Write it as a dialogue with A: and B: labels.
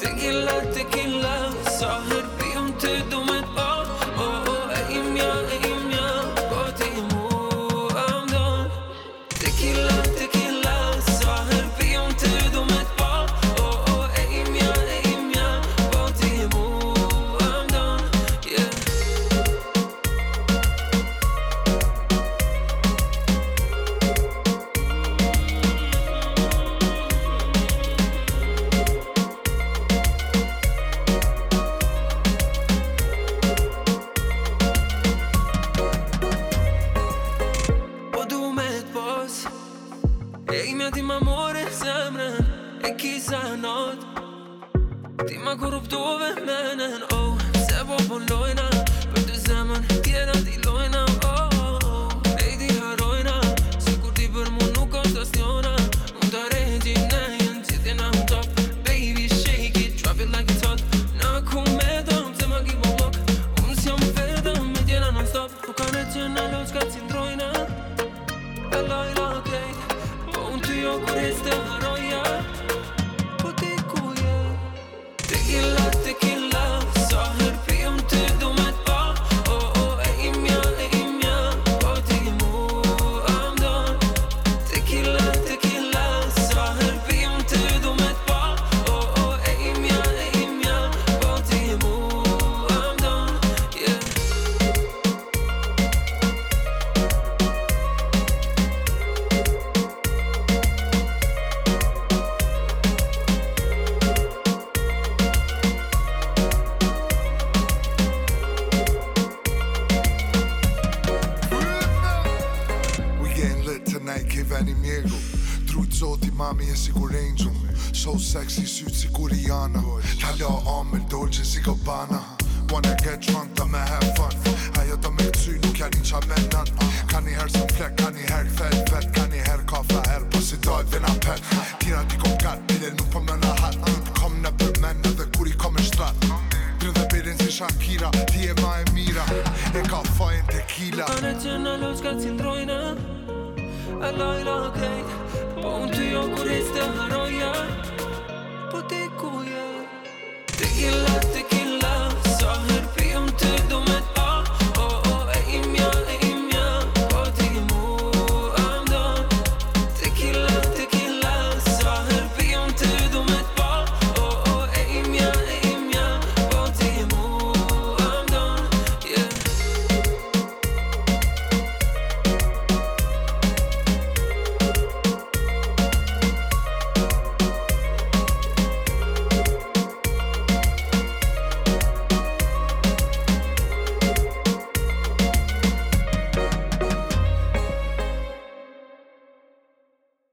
A: Tequila, tequila, sa her pijëm të du me t'pa. Oh, oh, e imja, po ti mu I'm done. Tequila, tequila, sa her pijëm të du me t'pa. Oh, oh, e imja, po ti mu I'm done, yeah. E imja ti ma more zemrën e kisa not. Ti ma korruptove menen, oh. Se po lojna për të zemrën tjera ti lojna, oh. E ti harojna, si kur ti për mu nuk është asnjona. Unë të regji ne jenë qitje na top. Baby shake it, drop it like it's hot. Na ku me dëm, se ma ki po blok. Unë s'jam vetëm, me tjena non stop. Nuk kanë e qena loqka si ndrojna. E lojna kejt, ty jo kur ishte haroja. Po ti ku je? Tequila, tequila, sa her pijëm të du me t'pa. Oh, oh, e imja, po ti mu I'm done. Tequila, tequila, sa her pijëm të du me t'pa. Oh, oh, e imja, po ti mu I'm done, yeah.
B: Ke veni mjegu Trujt zoti mami e si kur angel. So sexy syt si kur Rihanna. Ta la amel dolce si Gabbana. Wanna get drunk ta me have fun. Ajo ta me këty nuk ja qa me nën. Ka një her së flek, ka një her fet vet. Ka një her kafa her, po si dojt vina pet. Tira ti kom gat, bile nuk po me në hat. Kom në për men edhe kur i kom e shtrat. Drin dhe birin si Shakira, ti e ma e mira. E ka fajn tequila.
A: Ka në qena loqka si ndrojna. A lojna kejt, po unë ty jo kur ishte haroja. Po ti ku je? Tequila, tequila